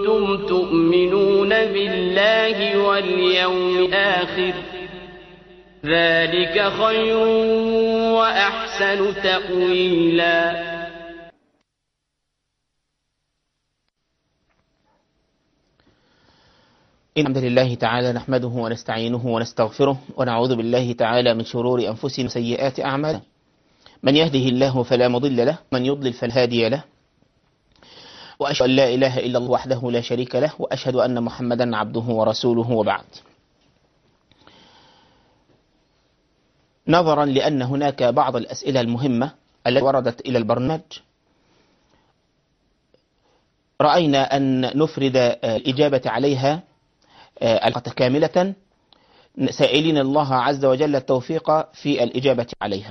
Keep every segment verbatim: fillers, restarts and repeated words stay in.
كنتم تؤمنون بالله واليوم الآخر ذلك خير وأحسن تأويلا. إن الحمد لله تعالى نحمده ونستعينه ونستغفره ونعوذ بالله تعالى من شرور أنفسنا وسيئات أعمالنا. من يهده الله فلا مضل له، من يضلل فلا هادي له، وأشهد أن لا إله إلا الله وحده لا شريك له، وأشهد أن محمدا عبده ورسوله، وبعد. نظرا لأن هناك بعض الأسئلة المهمة التي وردت إلى البرنامج، رأينا أن نفرد الإجابة عليها كاملة، سائلين الله عز وجل التوفيق في الإجابة عليها.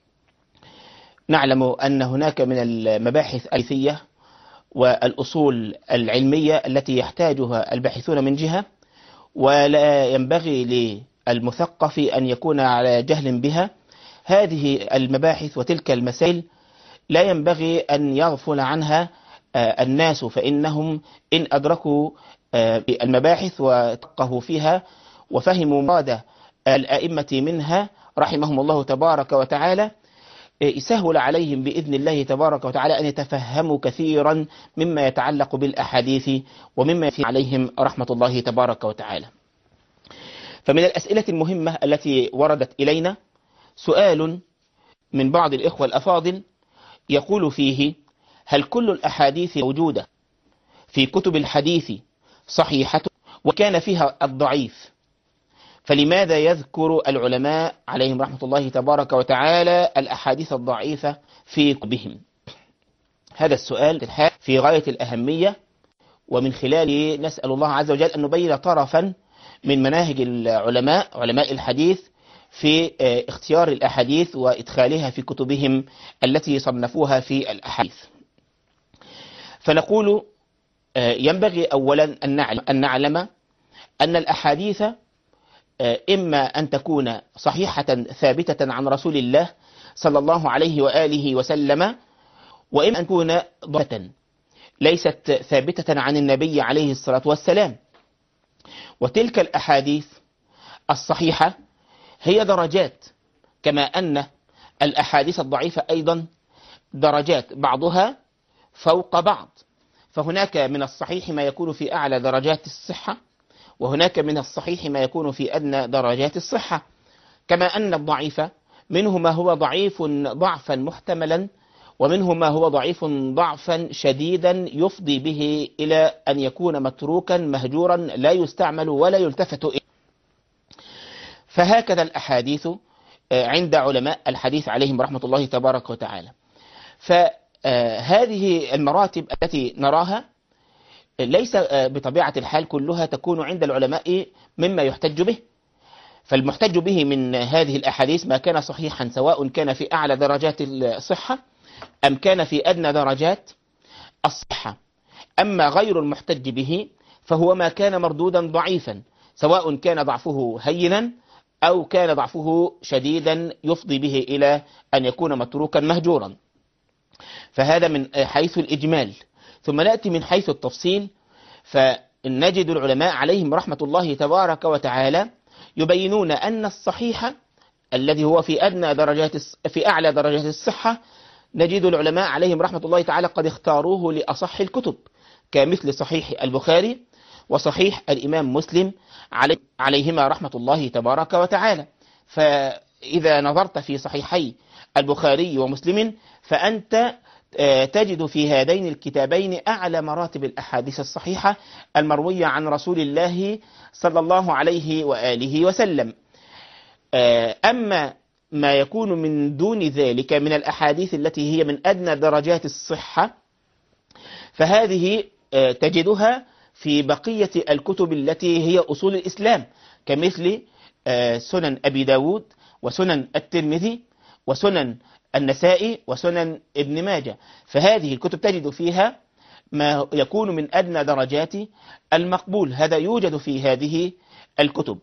نعلم أن هناك من المباحث الحديثية والأصول العلمية التي يحتاجها الباحثون من جهة، ولا ينبغي للمثقف أن يكون على جهل بها. هذه المباحث وتلك المسائل لا ينبغي أن يغفل عنها الناس، فإنهم إن أدركوا المباحث وتفقهوا فيها وفهموا مراد الأئمة منها رحمهم الله تبارك وتعالى، يسهل عليهم بإذن الله تبارك وتعالى أن يتفهموا كثيرا مما يتعلق بالأحاديث ومما يفي عليهم رحمة الله تبارك وتعالى. فمن الأسئلة المهمة التي وردت إلينا سؤال من بعض الإخوة الأفاضل يقول فيه: هل كل الأحاديث موجودة في كتب الحديث صحيحة وكان فيها الضعيف، فلماذا يذكر العلماء عليهم رحمة الله تبارك وتعالى الأحاديث الضعيفة في كتبهم؟ هذا السؤال في غاية الأهمية، ومن خلاله نسأل الله عز وجل أن نبين طرفا من مناهج العلماء علماء الحديث في اختيار الأحاديث وإدخالها في كتبهم التي صنفوها في الأحاديث. فنقول ينبغي أولا أن نعلم أن الأحاديث إما أن تكون صحيحة ثابتة عن رسول الله صلى الله عليه وآله وسلم، وإما أن تكون ضعيفة ليست ثابتة عن النبي عليه الصلاة والسلام. وتلك الأحاديث الصحيحة هي درجات، كما أن الأحاديث الضعيفة أيضا درجات، بعضها فوق بعض. فهناك من الصحيح ما يكون في أعلى درجات الصحة، وهناك من الصحيح ما يكون في أدنى درجات الصحة، كما أن الضعيف منه ما هو ضعيف ضعفا محتملا، ومنه ما هو ضعيف ضعفا شديدا يفضي به إلى أن يكون متروكا مهجورا لا يستعمل ولا يلتفت إليه. فهكذا الأحاديث عند علماء الحديث عليهم رحمة الله تبارك وتعالى. فهذه المراتب التي نراها ليس بطبيعة الحال كلها تكون عند العلماء مما يحتج به، فالمحتج به من هذه الأحاديث ما كان صحيحا، سواء كان في أعلى درجات الصحة أم كان في أدنى درجات الصحة. أما غير المحتج به فهو ما كان مردودا ضعيفا، سواء كان ضعفه هينا أو كان ضعفه شديدا يفضي به إلى أن يكون متروكا مهجورا. فهذا من حيث الإجمال. ثم نأتي من حيث التفصيل، فنجد العلماء عليهم رحمة الله تبارك وتعالى يبينون أن الصحيح الذي هو في أدنى درجات في أعلى درجات الصحة، نجد العلماء عليهم رحمة الله تعالى قد اختاروه لأصح الكتب، كمثل صحيح البخاري وصحيح الإمام مسلم عليهما رحمة الله تبارك وتعالى. فإذا نظرت في صحيحي البخاري ومسلم فأنت تجد في هذين الكتابين أعلى مراتب الأحاديث الصحيحة المروية عن رسول الله صلى الله عليه وآله وسلم. أما ما يكون من دون ذلك من الأحاديث التي هي من أدنى درجات الصحة فهذه تجدها في بقية الكتب التي هي أصول الإسلام، كمثل سنن أبي داود وسنن الترمذي وسنن النسائي وسنن ابن ماجه. فهذه الكتب تجد فيها ما يكون من أدنى درجات المقبول، هذا يوجد في هذه الكتب.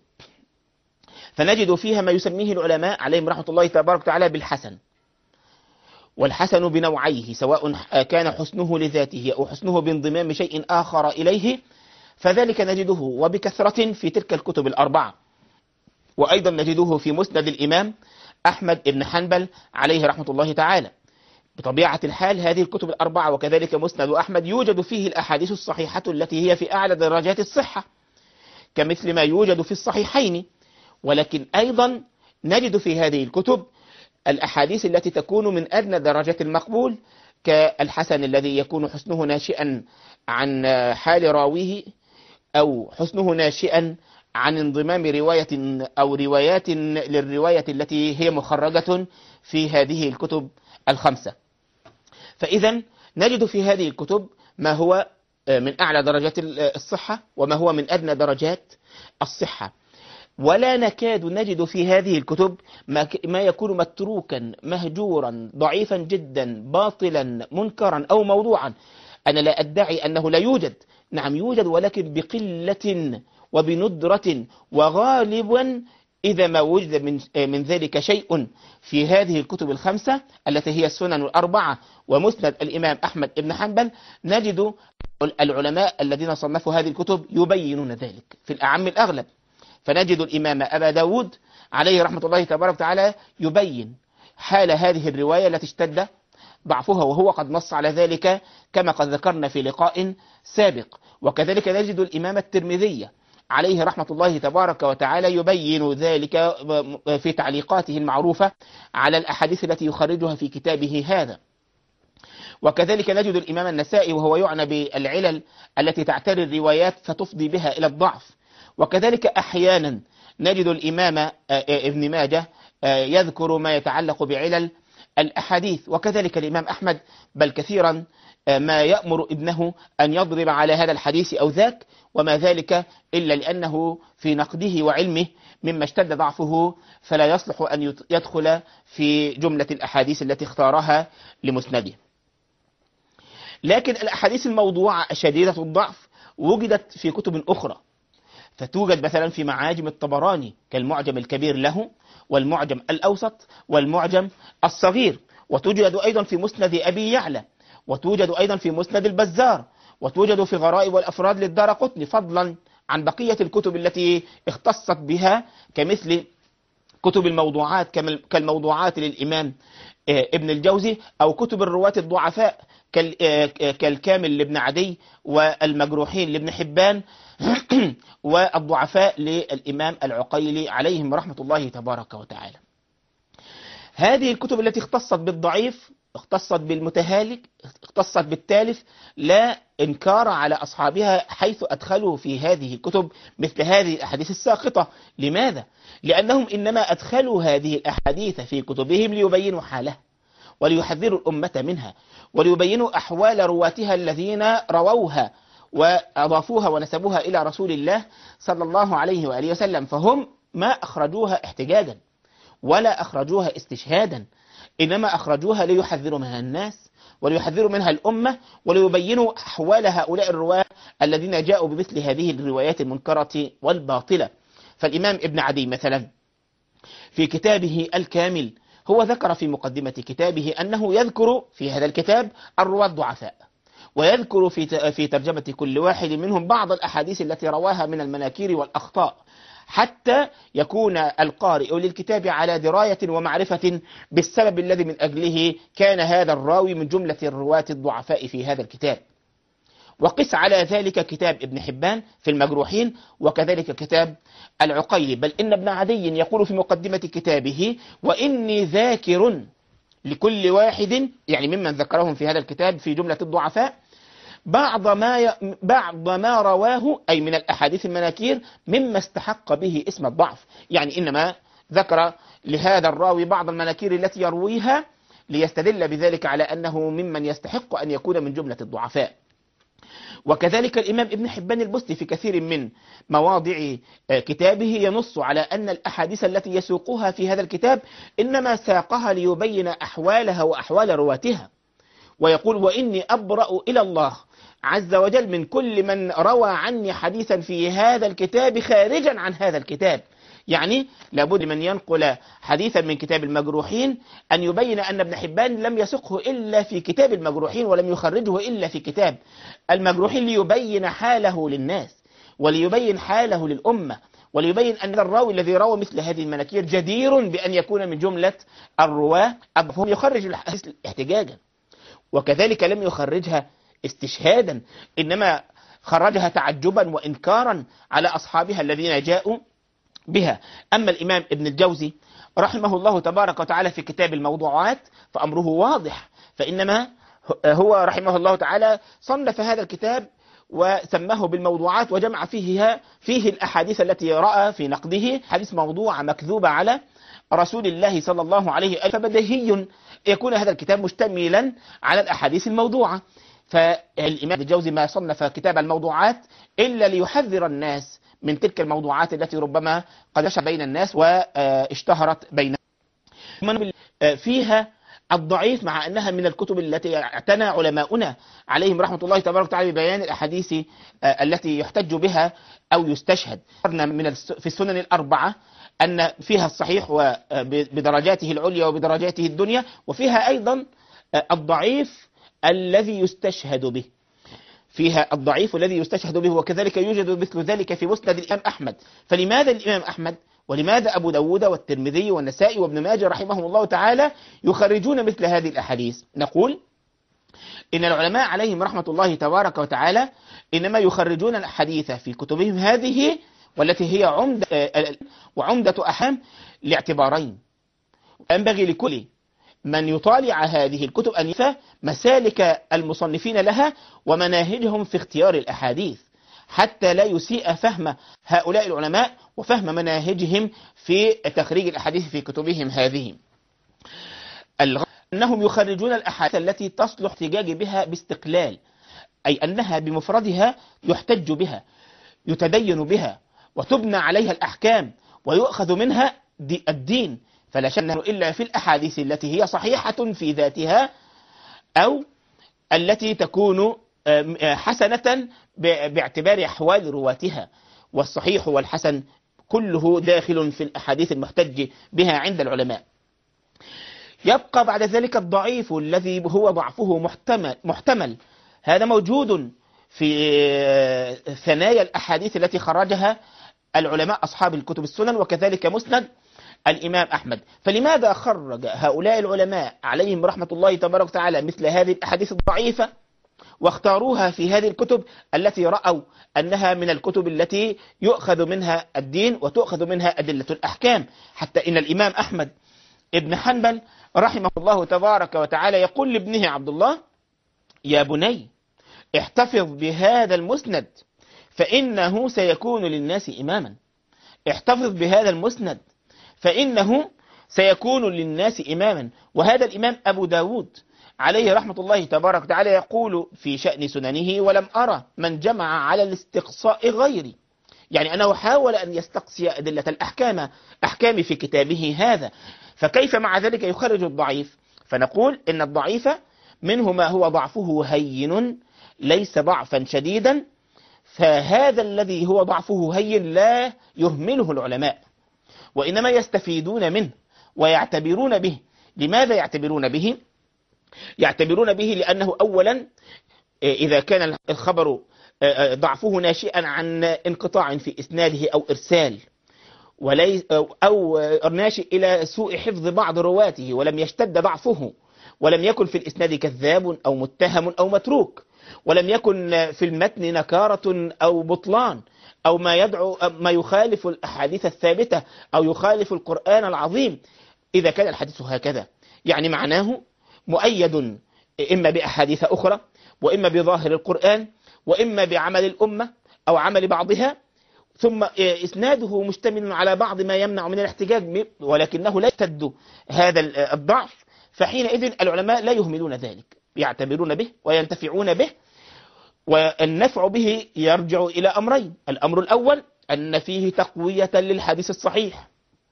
فنجد فيها ما يسميه العلماء عليهم رحمة الله تبارك وتعالى بالحسن، والحسن بنوعيه سواء كان حسنه لذاته أو حسنه بانضمام شيء آخر إليه، فذلك نجده وبكثرة في تلك الكتب الأربعة. وأيضا نجده في مسند الإمام أحمد بن حنبل عليه رحمة الله تعالى. بطبيعة الحال هذه الكتب الأربعة وكذلك مسند أحمد يوجد فيه الأحاديث الصحيحة التي هي في أعلى درجات الصحة كمثل ما يوجد في الصحيحين، ولكن أيضا نجد في هذه الكتب الأحاديث التي تكون من أدنى درجات المقبول كالحسن الذي يكون حسنه ناشئا عن حال راويه أو حسنه ناشئا عن انضمام رواية أو روايات للرواية التي هي مخرجة في هذه الكتب الخمسة. فإذا نجد في هذه الكتب ما هو من أعلى درجات الصحة وما هو من أدنى درجات الصحة، ولا نكاد نجد في هذه الكتب ما يكون متروكا مهجورا ضعيفا جدا باطلا منكرا أو موضوعا. أنا لا أدعي أنه لا يوجد، نعم يوجد، ولكن بقلة وبندرة، وغالبا إذا ما وجد من من ذلك شيء في هذه الكتب الخمسة التي هي السنن الأربعة ومسند الإمام أحمد بن حنبل، نجد العلماء الذين صنفوا هذه الكتب يبينون ذلك في الأعم الأغلب. فنجد الإمام أبا داود عليه رحمة الله تبارك وتعالى يبين حال هذه الرواية التي اشتد ضعفها، وهو قد نص على ذلك كما قد ذكرنا في لقاء سابق. وكذلك نجد الإمام الترمذي عليه رحمة الله تبارك وتعالى يبين ذلك في تعليقاته المعروفة على الأحاديث التي يخرجها في كتابه هذا. وكذلك نجد الإمام النسائي وهو يعنى بالعلل التي تعتري الروايات فتفضي بها إلى الضعف. وكذلك أحيانا نجد الإمام ابن ماجه يذكر ما يتعلق بعلل الأحاديث، وكذلك الإمام أحمد، بل كثيرا ما يأمر ابنه أن يضرب على هذا الحديث أو ذاك، وما ذلك إلا لأنه في نقده وعلمه مما اشتد ضعفه فلا يصلح أن يدخل في جملة الأحاديث التي اختارها لمسنده. لكن الأحاديث الموضوعة شديدة الضعف وجدت في كتب أخرى، فتوجد مثلا في معاجم الطبراني كالمعجم الكبير له والمعجم الأوسط والمعجم الصغير، وتوجد أيضا في مسند أبي يعلى، وتوجد أيضا في مسند البزار، وتوجد في غرائب والأفراد للدارقطني، فضلا عن بقية الكتب التي اختصت بها كمثل كتب الموضوعات كالموضوعات للإمام ابن الجوزي، أو كتب الرواة الضعفاء كالكامل لابن عدي والمجروحين لابن حبان والضعفاء للإمام العقيلي عليهم رحمة الله تبارك وتعالى. هذه الكتب التي اختصت بالضعيف، اختصت بالمتهالك، اختصت بالتالف، لا إنكار على أصحابها حيث أدخلوا في هذه الكتب مثل هذه الأحاديث الساقطة. لماذا؟ لأنهم إنما أدخلوا هذه الأحاديث في كتبهم ليبينوا حالها وليحذروا الأمة منها وليبينوا أحوال رواتها الذين رووها وأضافوها ونسبوها إلى رسول الله صلى الله عليه وآله وسلم. فهم ما أخرجوها احتجاجا ولا أخرجوها استشهادا، إنما أخرجوها ليحذروا منها الناس وليحذروا منها الأمة وليبينوا أحوال هؤلاء الرواة الذين جاءوا بمثل هذه الروايات المنكرة والباطلة. فالإمام ابن عدي مثلا في كتابه الكامل هو ذكر في مقدمة كتابه أنه يذكر في هذا الكتاب الرواة الضعفاء، ويذكر في في ترجمة كل واحد منهم بعض الأحاديث التي رواها من المناكير والأخطاء، حتى يكون القارئ للكتاب على دراية ومعرفة بالسبب الذي من أجله كان هذا الراوي من جملة الرواة الضعفاء في هذا الكتاب. وقس على ذلك كتاب ابن حبان في المجروحين، وكذلك كتاب العقيلي. بل إن ابن عدي يقول في مقدمة كتابه: وإني ذاكر لكل واحد، يعني ممن ذكرهم في هذا الكتاب في جملة الضعفاء، بعض ما ي... بعض ما رواه أي من الأحاديث المناكير مما استحق به اسم الضعف. يعني إنما ذكر لهذا الراوي بعض المناكير التي يرويها ليستدل بذلك على أنه ممن يستحق أن يكون من جملة الضعفاء. وكذلك الإمام ابن حبان البستي في كثير من مواضع كتابه ينص على أن الأحاديث التي يسوقها في هذا الكتاب إنما ساقها ليبين أحوالها وأحوال رواتها، ويقول: وإني أبرأ إلى الله عز وجل من كل من روى عني حديثا في هذا الكتاب خارجا عن هذا الكتاب. يعني لابد من ينقل حديثا من كتاب المجروحين أن يبين أن ابن حبان لم يسقه إلا في كتاب المجروحين ولم يخرجه إلا في كتاب المجروحين ليبين حاله للناس وليبين حاله للأمة وليبين أن الراوي الذي روى مثل هذه المناكير جدير بأن يكون من جملة الرواة. فهم يخرج الحديث احتجاجا، وكذلك لم يخرجها استشهادا، إنما خرجها تعجبا وإنكارا على أصحابها الذين جاءوا بها. أما الإمام ابن الجوزي رحمه الله تبارك وتعالى في كتاب الموضوعات فأمره واضح، فإنما هو رحمه الله تعالى صنف هذا الكتاب وسماه بالموضوعات وجمع فيها فيه الأحاديث التي رأى في نقده حديث موضوعة مكذوبة على رسول الله صلى الله عليه وآله، فبديهي يكون هذا الكتاب مشتملا على الأحاديث الموضوعة. فالإمام الجوزي ما صنف كتاب الموضوعات إلا ليحذر الناس من تلك الموضوعات التي ربما قد نشأت بين الناس واشتهرت بينهم. فيها الضعيف مع أنها من الكتب التي اعتنى علماؤنا عليهم رحمة الله تبارك وتعالى ببيان الأحاديث التي يحتج بها أو يستشهد. من في السنن الأربعة أن فيها الصحيح بدرجاته العليا وبدرجاته الدنيا، وفيها أيضا الضعيف الذي يستشهد به، فيها الضعيف الذي يستشهد به، وكذلك يوجد مثل ذلك في مسند الإمام أحمد. فلماذا الإمام أحمد ولماذا أبو داود والترمذي والنسائي وابن ماجه رحمهم الله تعالى يخرجون مثل هذه الأحاديث؟ نقول إن العلماء عليهم رحمة الله تبارك وتعالى إنما يخرجون الحديث في كتبهم هذه والتي هي عمدة وعمدة أحكام لاعتبارين. ينبغي لكل من يطالع هذه الكتب أن يفهم مسالك المصنفين لها ومناهجهم في اختيار الأحاديث، حتى لا يسيء فهم هؤلاء العلماء وفهم مناهجهم في تخريج الأحاديث في كتبهم هذه. أنهم يخرجون الأحاديث التي تصلح احتجاج بها باستقلال، أي أنها بمفردها يحتج بها يتدين بها وتبنى عليها الأحكام ويؤخذ منها الدين، فلا شك إلا في الأحاديث التي هي صحيحة في ذاتها أو التي تكون حسنة باعتبار أحوال رواتها، والصحيح والحسن كله داخل في الأحاديث المحتج بها عند العلماء. يبقى بعد ذلك الضعيف الذي هو ضعفه محتمل, محتمل. هذا موجود في ثنايا الأحاديث التي خرجها العلماء أصحاب الكتب السنن وكذلك مسند الإمام أحمد. فلماذا خرج هؤلاء العلماء عليهم رحمة الله تبارك وتعالى مثل هذه الأحاديث الضعيفة واختاروها في هذه الكتب التي رأوا أنها من الكتب التي يؤخذ منها الدين وتؤخذ منها أدلة الأحكام؟ حتى إن الإمام أحمد ابن حنبل رحمه الله تبارك وتعالى يقول لابنه عبد الله: يا بني احتفظ بهذا المسند فإنه سيكون للناس إماما. احتفظ بهذا المسند فإنه سيكون للناس إماما. وهذا الإمام أبو داود عليه رحمة الله تبارك وتعالى يقول في شأن سننه: ولم أرى من جمع على الاستقصاء غيري، يعني أنه حاول أن يستقصي أدلة الأحكام أحكام في كتابه هذا، فكيف مع ذلك يخرج الضعيف؟ فنقول إن الضعيف منه ما هو ضعفه هين ليس ضعفا شديدا، فهذا الذي هو ضعفه هين لا يهمله العلماء وإنما يستفيدون منه ويعتبرون به. لماذا يعتبرون به؟ يعتبرون به لأنه أولا إذا كان الخبر ضعفه ناشئا عن انقطاع في إسناده أو إرسال وليس أو ناشئ إلى سوء حفظ بعض رواته ولم يشتد ضعفه ولم يكن في الإسناد كذاب أو متهم أو متروك ولم يكن في المتن نكارة أو بطلان أو ما يدعو ما يخالف الأحاديث الثابتة أو يخالف القرآن العظيم، إذا كان الحديث هكذا يعني معناه مؤيد إما بأحاديث أخرى وإما بظاهر القرآن وإما بعمل الأمة أو عمل بعضها، ثم إسناده مشتمل على بعض ما يمنع من الاحتجاج ولكنه لا يشتد هذا الضعف، فحينئذ العلماء لا يهملون ذلك، يعتبرون به وينتفعون به. والنفع به يرجع إلى أمرين: الأمر الأول أن فيه تقوية للحديث الصحيح،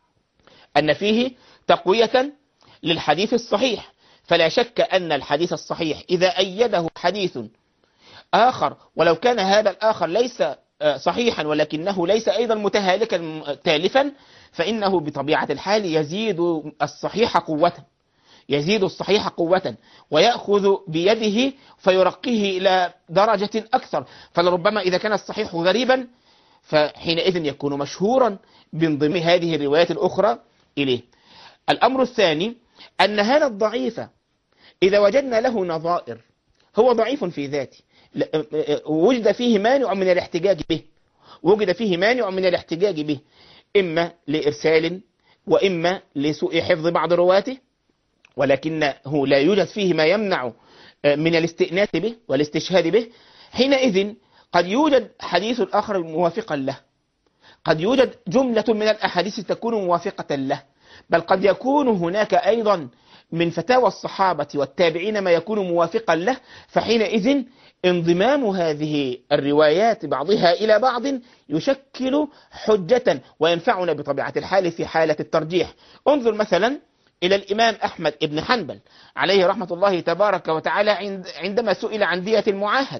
أن فيه تقوية للحديث الصحيح، فلا شك أن الحديث الصحيح إذا أيده حديث آخر ولو كان هذا الآخر ليس صحيحا ولكنه ليس أيضا متهالكا تالفا، فإنه بطبيعة الحال يزيد الصحيح قوة يزيد الصحيح قوة ويأخذ بيده فيرقيه إلى درجة أكثر. فلربما إذا كان الصحيح غريبا فحينئذ يكون مشهورا بانضمام هذه الروايات الأخرى إليه. الأمر الثاني أن هذا الضعيف إذا وجدنا له نظائر هو ضعيف في ذاته، وجد فيه مانع من الاحتجاج به وجد فيه مانع من الاحتجاج به إما لإرسال وإما لسوء حفظ بعض رواته، ولكنه لا يوجد فيه ما يمنع من الاستئناس به والاستشهاد به. حينئذ قد يوجد حديث آخر موافقا له، قد يوجد جملة من الأحاديث تكون موافقة له، بل قد يكون هناك أيضا من فتاوى الصحابة والتابعين ما يكون موافقا له. فحينئذ انضمام هذه الروايات بعضها إلى بعض يشكل حجة وينفعنا بطبيعة الحال في حالة الترجيح. انظر مثلا إلى الإمام أحمد بن حنبل عليه رحمة الله تبارك وتعالى عندما سئل عن دية المعاهد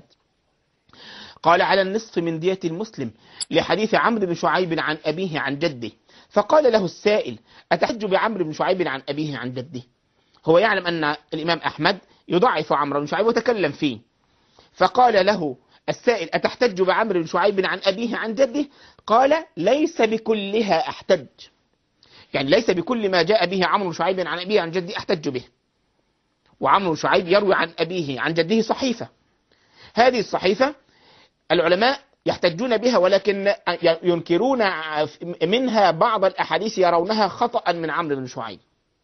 قال على النصف من دية المسلم لحديث عمرو بن شعيب عن أبيه عن جده. فقال له السائل أتحج بعمرو بن شعيب عن أبيه عن جده؟ هو يعلم أن الإمام أحمد يضعف عمرو بن شعيب وتكلم فيه، فقال له السائل أتحتج بعمرو بن شعيب عن أبيه عن جده؟ قال ليس بكلها أحتج، يعني ليس بكل ما جاء به عمرو بن شعيب عن أبيه عن جده أحتج به. وعمرو بن شعيب يروي عن أبيه عن جده صحيفة، هذه الصحيفة العلماء يحتجون بها ولكن ينكرون منها بعض الأحاديث يرونها خطأ من عمرو بن شعيب،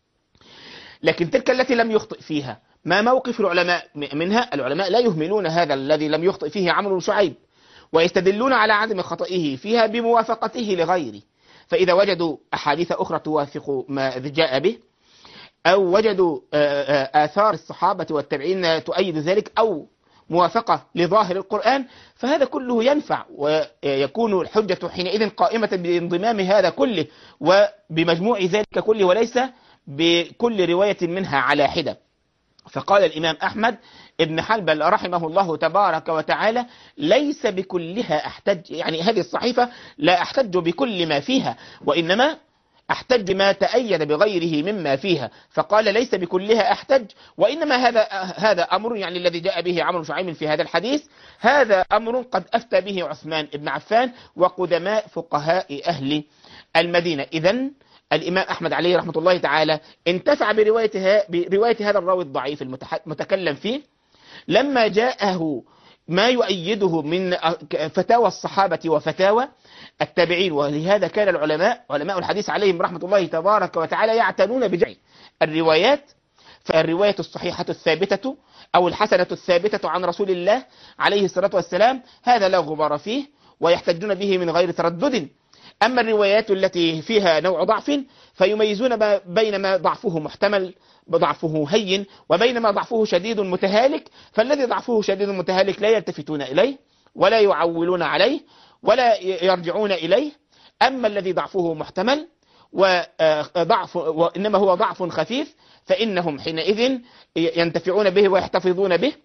لكن تلك التي لم يخطئ فيها ما موقف العلماء منها؟ العلماء لا يهملون هذا الذي لم يخطئ فيه عمرو بن شعيب ويستدلون على عدم خطئه فيها بموافقته لغيره. فإذا وجدوا أحاديث أخرى توافق ما جاء به أو وجدوا آثار الصحابة والتابعين تؤيد ذلك أو موافقة لظاهر القرآن فهذا كله ينفع، ويكون الحجة حينئذ قائمة بانضمام هذا كله وبمجموع ذلك كله وليس بكل رواية منها على حدة. فقال الإمام أحمد ابن حنبل رحمه الله تبارك وتعالى ليس بكلها أحتج، يعني هذه الصحيفة لا أحتج بكل ما فيها وإنما أحتج ما تأيد بغيره مما فيها. فقال ليس بكلها أحتج، وإنما هذا هذا أمر يعني الذي جاء به عمرو بن شعيب في هذا الحديث هذا أمر قد أفتى به عثمان بن عفان وقدماء فقهاء أهل المدينة. إذن الإمام أحمد عليه رحمة الله تعالى انتفع برواية برواية هذا الراوي الضعيف المتكلم فيه لما جاءه ما يؤيده من فتاوى الصحابة وفتاوى التابعين. ولهذا كان العلماء علماء الحديث عليهم رحمة الله تبارك وتعالى يعتنون بجمع الروايات، فالرواية الصحيحة الثابتة أو الحسنة الثابتة عن رسول الله عليه الصلاة والسلام هذا لا غبار فيه ويحتجون به من غير تردد. أما الروايات التي فيها نوع ضعف فيميزون بين ما ضعفه محتمل ضعفه هين وبين ما ضعفه شديد متهالك، فالذي ضعفه شديد متهالك لا يلتفتون إليه ولا يعولون عليه ولا يرجعون إليه. أما الذي ضعفه محتمل وضعف وإنما هو ضعف خفيف فإنهم حينئذ ينتفعون به ويحتفظون به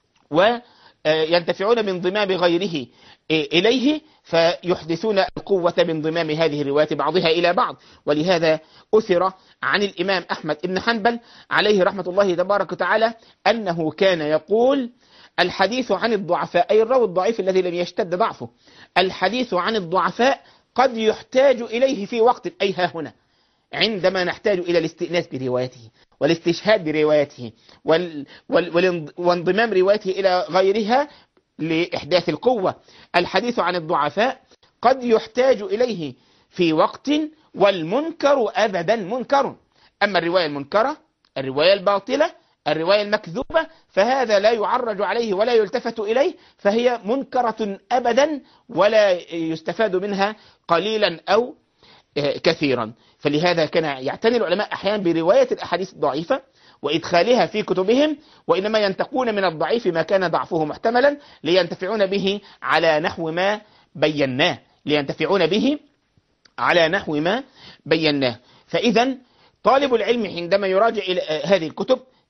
وينتفعون بانضمام غيره إليه فيحدثون القوة بانضمام هذه الروايات بعضها إلى بعض. ولهذا أثر عن الإمام أحمد بن حنبل عليه رحمة الله تبارك وتعالى أنه كان يقول الحديث عن الضعفاء أي الراوي الضعيف الذي لم يشتد ضعفه الحديث عن الضعفاف قد يحتاج إليه في وقت أي ها هنا عندما نحتاج إلى الاستئناس بروايته والاستشهاد بروايته وال... وال... وانضمام روايته إلى غيرها لإحداث القوة. الحديث عن الضعفاء قد يحتاج إليه في وقت والمنكر أبدا منكر. أما الرواية المنكرة الرواية الباطلة الرواية المكذوبة فهذا لا يعرج عليه ولا يلتفت إليه فهي منكرة أبدا ولا يستفاد منها قليلا أو كثيرا. فلهذا كان يعتني العلماء أحيانا برواية الأحاديث الضعيفة وإدخالها في كتبهم، وإنما ينتقون من الضعيف ما كان ضعفه محتملا لينتفعون به على نحو ما بيناه لينتفعون به على نحو ما بيناه. فإذا طالب العلم عندما يراجع إلى هذه الكتب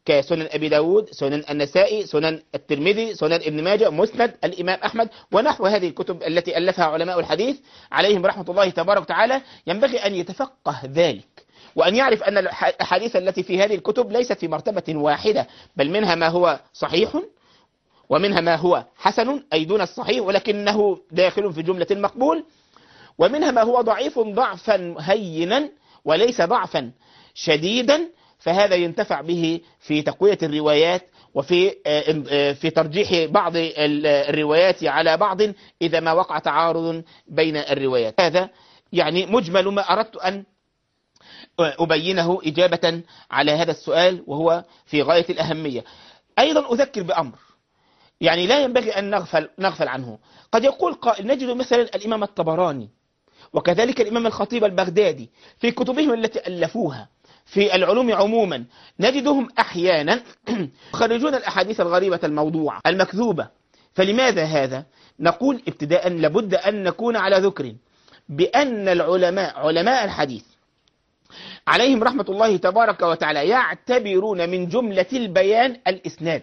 كسنن أبي داود، سنن النسائي، سنن الترمذي، سنن ابن ماجه، مسند الإمام أحمد، ونحو هذه الكتب التي ألفها علماء الحديث عليهم رحمة الله تبارك وتعالى. ينبغي أن يتفقه ذلك، وأن يعرف أن الأحاديث التي في هذه الكتب ليست في مرتبة واحدة، بل منها ما هو صحيح ومنها ما هو حسن أي دون الصحيح ولكنه داخل في جملة المقبول، ومنها ما هو ضعيف ضعفا هينا وليس ضعفا شديدا، فهذا ينتفع به في تقوية الروايات وفي في ترجيح بعض الروايات على بعض إذا ما وقع تعارض بين الروايات. هذا يعني مجمل ما أردت أن أبينه إجابة على هذا السؤال، وهو في غاية الأهمية. أيضا أذكر بأمر يعني لا ينبغي أن نغفل, نغفل عنه. قد يقول قائل نجد مثلا الإمام الطبراني وكذلك الإمام الخطيب البغدادي في كتبهم التي ألفوها في العلوم عموما، نجدهم أحيانا يخرجون الأحاديث الغريبة الموضوعة المكذوبة. فلماذا هذا؟ نقول ابتداء لابد أن نكون على ذكر بأن العلماء علماء الحديث عليهم رحمة الله تبارك وتعالى يعتبرون من جملة البيان الإسناد،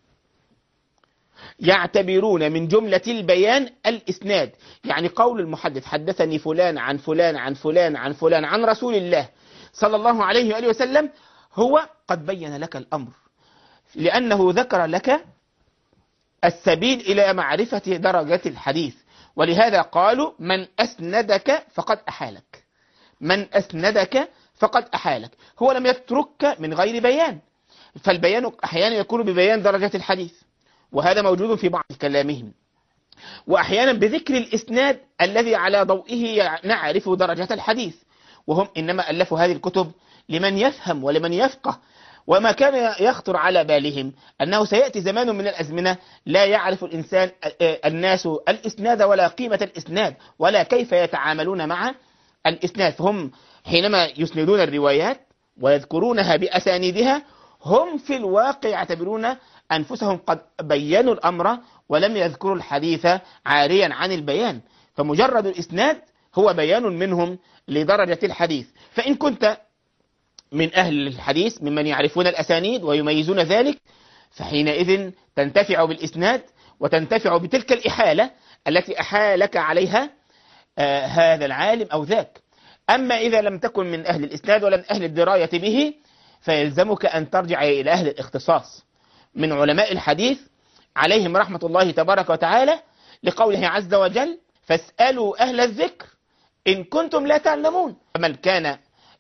يعتبرون من جملة البيان الإسناد. يعني قول المحدث حدثني فلان عن فلان عن فلان عن فلان عن رسول الله صلى الله عليه وآله وسلم، هو قد بين لك الأمر، لأنه ذكر لك السبيل إلى معرفة درجة الحديث. ولهذا قالوا من أسندك فقد أحالك، من أسندك فقد أحالك. هو لم يترك من غير بيان، فالبيان أحيانا يكون ببيان درجة الحديث، وهذا موجود في بعض كلامهم، وأحيانا بذكر الإسناد الذي على ضوئه نعرف درجة الحديث. وهم إنما ألفوا هذه الكتب لمن يفهم ولمن يفقه، وما كان يخطر على بالهم أنه سيأتي زمان من الأزمنة لا يعرف الإنسان الناس الإسناد ولا قيمة الإسناد ولا كيف يتعاملون مع الإسناد. فهم حينما يسندون الروايات ويذكرونها بأسانيدها هم في الواقع يعتبرون أنفسهم قد بينوا الأمر ولم يذكروا الحديث عاريا عن البيان، فمجرد الإسناد هو بيان منهم لدرجة الحديث. فإن كنت من أهل الحديث ممن يعرفون الأسانيد ويميزون ذلك، فحينئذ تنتفع بالإسناد وتنتفع بتلك الإحالة التي أحالك عليها آه هذا العالم أو ذاك. أما إذا لم تكن من أهل الإسناد ولا من أهل الدراية به، فيلزمك أن ترجع إلى أهل الاختصاص من علماء الحديث عليهم رحمة الله تبارك وتعالى، لقوله عز وجل فاسألوا أهل الذكر إن كنتم لا تعلمون. فمن كان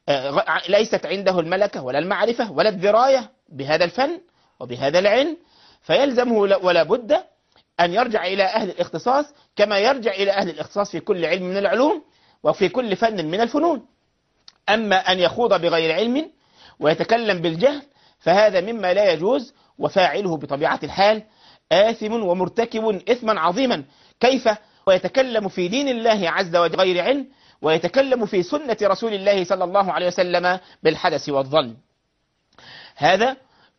ليست عنده الملكة ولا المعرفة ولا الدراية بهذا الفن وبهذا العلم، فيلزمه ولا بد أن يرجع إلى أهل الاختصاص كما يرجع إلى أهل الاختصاص في كل علم من العلوم وفي كل فن من الفنون. أما أن يخوض بغير علم ويتكلم بالجهل فهذا مما لا يجوز، وفاعله بطبيعة الحال آثم ومرتكب إثما عظيما. كيف ويتكلم في دين الله عز وجل غير علم، ويتكلم في سنة رسول الله صلى الله عليه وسلم بالحدث والظن؟ هذا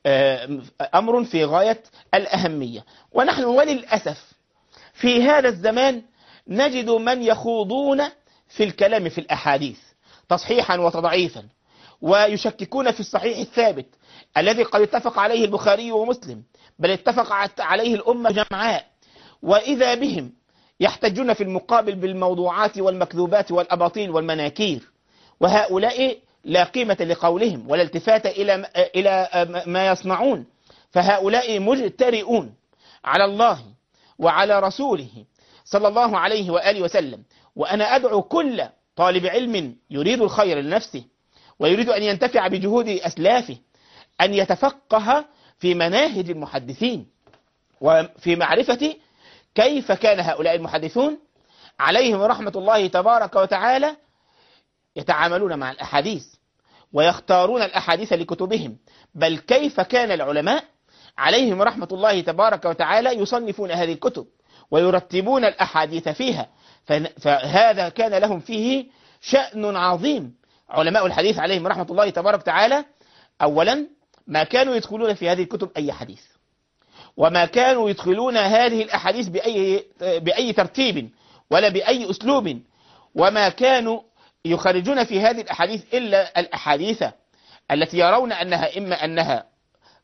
أمر في غاية الأهمية. ونحن وللأسف في هذا الزمان نجد من يخوضون في الكلام في الأحاديث تصحيحا وتضعيفا، ويشككون في الصحيح الثابت الذي قد اتفق عليه البخاري ومسلم، بل اتفق عليه الأمة جمعاء، وإذا بهم يحتجون في المقابل بالموضوعات والمكذوبات والأباطيل والمناكير. وهؤلاء لا قيمة لقولهم ولا التفات إلى إلى ما يصنعون، فهؤلاء مجترئون على الله وعلى رسوله صلى الله عليه وآله وسلم. وأنا أدعو كل طالب علم يريد الخير لنفسه ويريد أن ينتفع بجهود أسلافه أن يتفقه في مناهج المحدثين وفي معرفة كيف كان هؤلاء المحدثون عليهم رحمة الله تبارك وتعالى يتعاملون مع الأحاديث ويختارون الأحاديث لكتبهم، بل كيف كان العلماء عليهم رحمة الله تبارك وتعالى يصنفون هذه الكتب ويرتبون الأحاديث فيها. فهذا كان لهم فيه شأن عظيم. علماء الحديث عليهم رحمة الله تبارك وتعالى أولا ما كانوا يدخلون في هذه الكتب أي حديث، وما كانوا يدخلون هذه الأحاديث بأي, بأي ترتيب ولا بأي أسلوب، وما كانوا يخرجون في هذه الأحاديث إلا الأحاديث التي يرون أنها إما أنها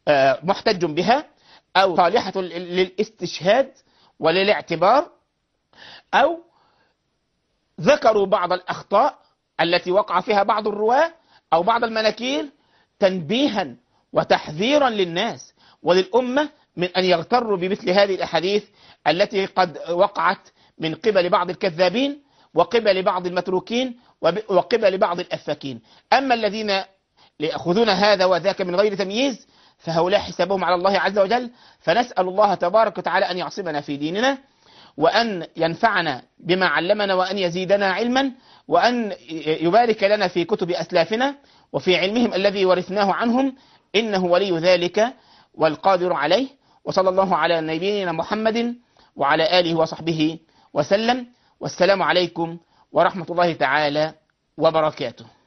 محتج بها أو صالحة للاستشهاد وللاعتبار، أو ذكروا بعض الأخطاء التي وقع فيها بعض الرواة أو بعض المناكير تنبيها وتحذيرا للناس وللأمة من أن يغتروا بمثل هذه الأحاديث التي قد وقعت من قبل بعض الكذابين وقبل بعض المتروكين وقبل بعض الأفاكين. أما الذين يأخذون هذا وذاك من غير تمييز فهؤلاء حسابهم على الله عز وجل. فنسأل الله تبارك وتعالى أن يعصمنا في ديننا، وأن ينفعنا بما علمنا، وأن يزيدنا علما، وأن يبارك لنا في كتب أسلافنا وفي علمهم الذي ورثناه عنهم، إنه ولي ذلك والقادر عليه. وصلى الله على نبينا محمد وعلى آله وصحبه وسلم، والسلام عليكم ورحمة الله تعالى وبركاته.